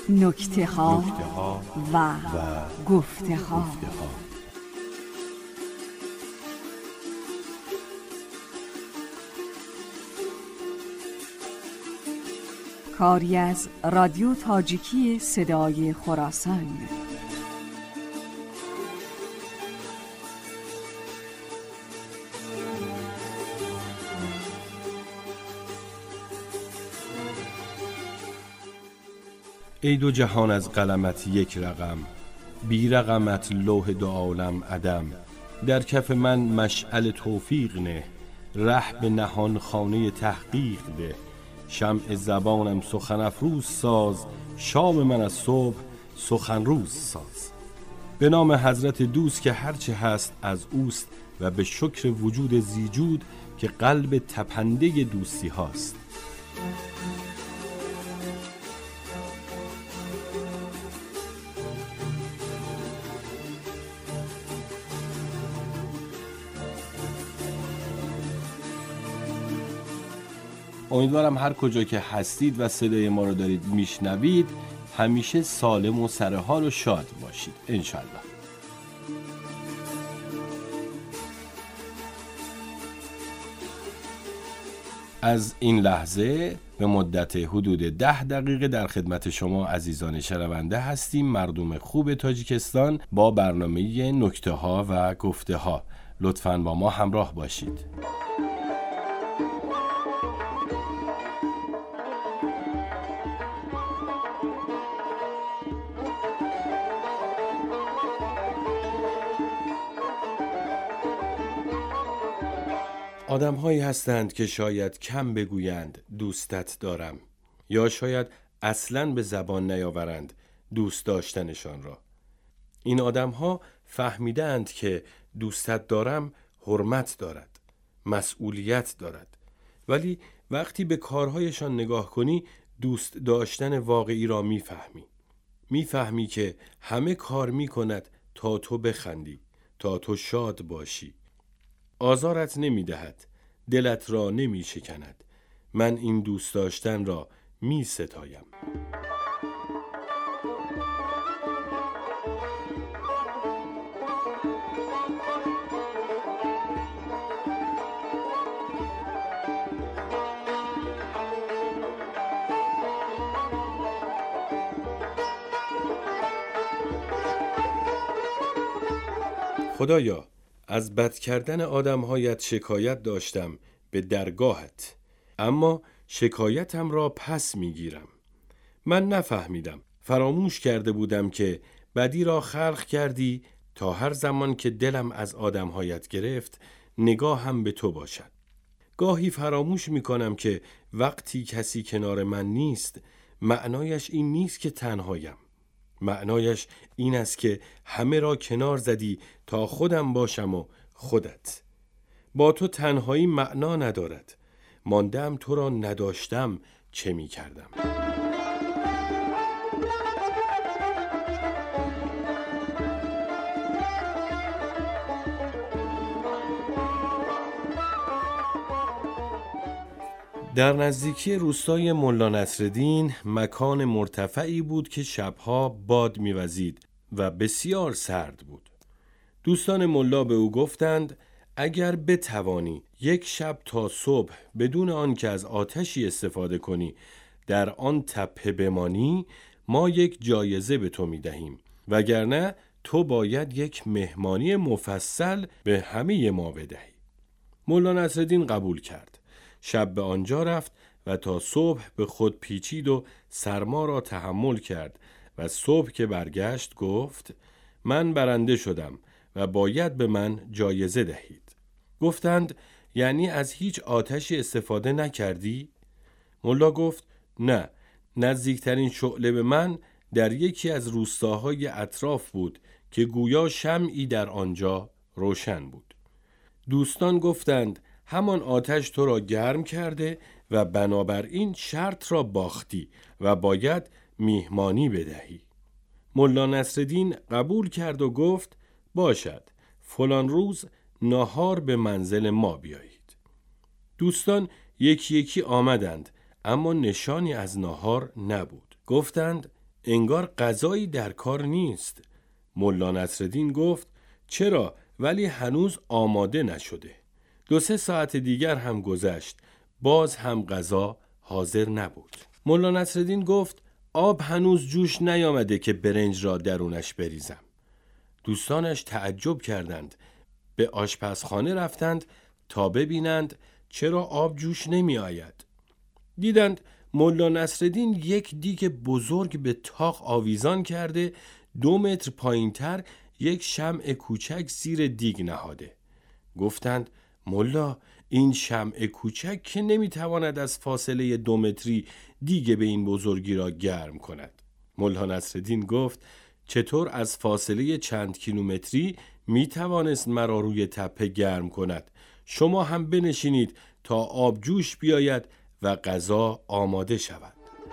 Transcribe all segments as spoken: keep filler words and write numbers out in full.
نکته ها و, و گفته ها. کاری از رادیو تاجیکی صدای خراسان. ای دو جهان از قلمت یک رقم، بی رقمت لوح دو عالم عدم. در کف من مشعل توفیق نه، ره به نهان خانه تحقیق ده. شمع زبانم سخن افروز ساز، شام من از صبح سخن روز ساز. به نام حضرت دوست که هرچه هست از اوست، و به شکر وجود زیجود که قلب تپنده دوستی هاست. امیدوارم هر کجا که هستید و صدای ما رو دارید میشنوید همیشه سالم و سرحال و شاد باشید انشالله. از این لحظه به مدت حدود ده دقیقه در خدمت شما عزیزان شنونده هستیم، مردم خوب تاجیکستان، با برنامه نکته ها و گفته ها. لطفاً با ما همراه باشید. آدم هایی هستند که شاید کم بگویند دوستت دارم، یا شاید اصلاً به زبان نیاورند دوست داشتنشان را. این آدم ها فهمیدند که دوستت دارم حرمت دارد، مسئولیت دارد، ولی وقتی به کارهایشان نگاه کنی دوست داشتن واقعی را میفهمی. میفهمی که همه کار میکند تا تو بخندی، تا تو شاد باشی. آزارت نمی دهد، دلت را نمی شکند. من این دوست داشتن را می ستایم. خدایا، از بد کردن آدم‌هایت شکایت داشتم به درگاهت، اما شکایتم را پس می‌گیرم. من نفهمیدم، فراموش کرده بودم که بدی را خلق کردی تا هر زمان که دلم از آدم‌هایت گرفت نگاهم به تو باشد. گاهی فراموش می‌کنم که وقتی کسی کنار من نیست معنایش این نیست که تنهایم. معنایش این است که همه را کنار زدی تا خودم باشم و خودت. با تو تنهایی معنا ندارد. ماندم تو را نداشتم چه می کردم؟ در نزدیکی روستای ملا نصرالدین مکان مرتفعی بود که شبها باد می‌وزید و بسیار سرد بود. دوستان ملا به او گفتند اگر بتوانی یک شب تا صبح بدون آن که از آتشی استفاده کنی در آن تپه بمانی، ما یک جایزه به تو می‌دهیم، وگرنه تو باید یک مهمانی مفصل به همه ما بدهی. ملا نصرالدین قبول کرد. شب به آنجا رفت و تا صبح به خود پیچید و سرما را تحمل کرد و صبح که برگشت گفت من برنده شدم و باید به من جایزه دهید. گفتند یعنی از هیچ آتشی استفاده نکردی؟ ملا گفت نه، نزدیکترین شعله به من در یکی از روستاهای اطراف بود که گویا شمعی در آنجا روشن بود. دوستان گفتند همان آتش تو را گرم کرده و بنابراین شرط را باختی و باید میهمانی بدهی. ملا نصرالدین قبول کرد و گفت باشد، فلان روز نهار به منزل ما بیایید. دوستان یکی یکی آمدند، اما نشانی از نهار نبود. گفتند انگار غذایی در کار نیست. ملا نصرالدین گفت چرا، ولی هنوز آماده نشده. دو سه ساعت دیگر هم گذشت، باز هم غذا حاضر نبود. ملا نصرالدین گفت آب هنوز جوش نیامده که برنج را درونش بریزم. دوستانش تعجب کردند. به آشپزخانه رفتند تا ببینند چرا آب جوش نمی آید. دیدند ملا نصرالدین یک دیگ بزرگ به طاق آویزان کرده، دو متر پایینتر یک شمع کوچک زیر دیگ نهاده. گفتند ملا، این شمع کوچک که نمیتواند از فاصله دو متری دیگ به این بزرگی را گرم کند. ملا نصرالدین گفت چطور از فاصله چند کیلومتری میتوانست مرا روی تپه گرم کند؟ شما هم بنشینید تا آب جوش بیاید و غذا آماده شود.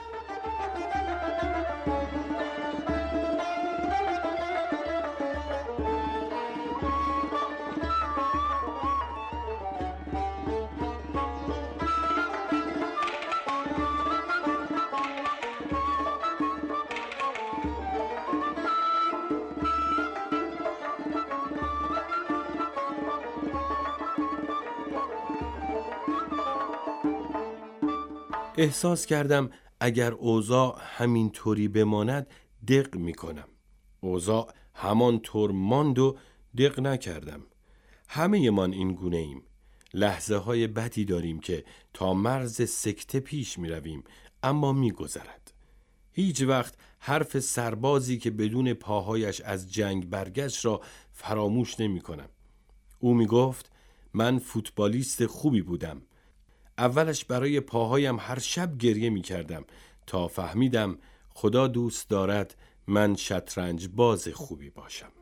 احساس کردم اگر اوضاع همین طوری بماند دق می کنم. اوضاع همان طور ماند و دق نکردم. همه من این گونه ایم. لحظه های بدی داریم که تا مرز سکته پیش می رویم، اما می گذرد. هیچ وقت حرف سربازی که بدون پاهایش از جنگ برگشت را فراموش نمی کنم. او می گفت من فوتبالیست خوبی بودم. اولش برای پاهایم هر شب گریه می کردم تا فهمیدم خدا دوست دارد من شطرنج باز خوبی باشم.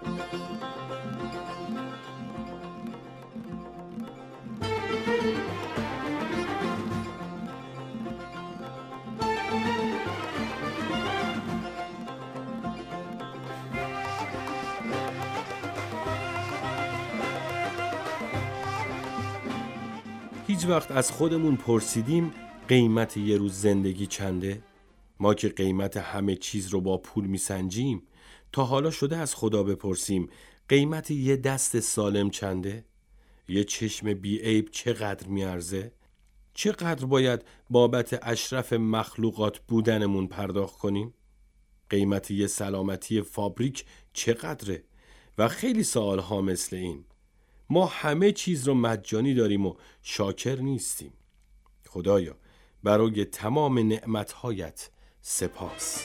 هیچ وقت از خودمون پرسیدیم قیمت یه روز زندگی چنده؟ ما که قیمت همه چیز رو با پول میسنجیم، تا حالا شده از خدا بپرسیم قیمت یه دست سالم چنده؟ یه چشم بی عیب چقدر میارزه؟ چقدر باید بابت اشرف مخلوقات بودنمون پرداخت کنیم؟ قیمت یه سلامتی فابریک چقدره؟ و خیلی سوال ها مثل این. ما همه چیز رو مجانی داریم و شاکر نیستیم. خدایا برای تمام نعمتهایت سپاس.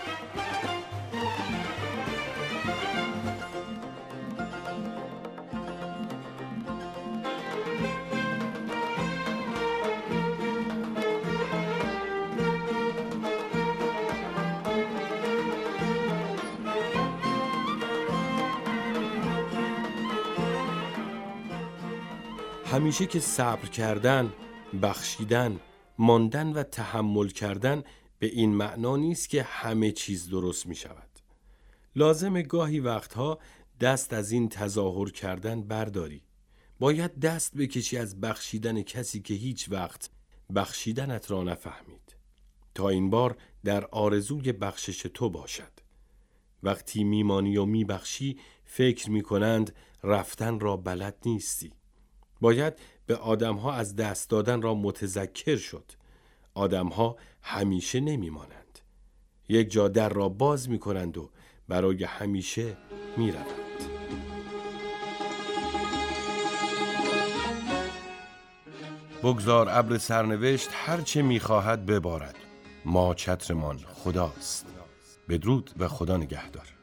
همیشه که صبر کردن، بخشیدن، ماندن و تحمل کردن به این معنا نیست که همه چیز درست می شود. لازم گاهی وقتها دست از این تظاهر کردن برداری. باید دست بکشی از بخشیدن کسی که هیچ وقت بخشیدنت را نفهمید، تا این بار در آرزوی بخشش تو باشد. وقتی میمانی و میبخشی فکر میکنند رفتن را بلد نیستی. باید به آدمها از دست دادن را متذکر شد. آدمها همیشه نمیمانند. یک جا در را باز میکنند و برای همیشه میروند. بگذار ابر سرنوشت هرچه میخواهد ببارد. ما چترمان خداست. بدرود و خدا نگهدار.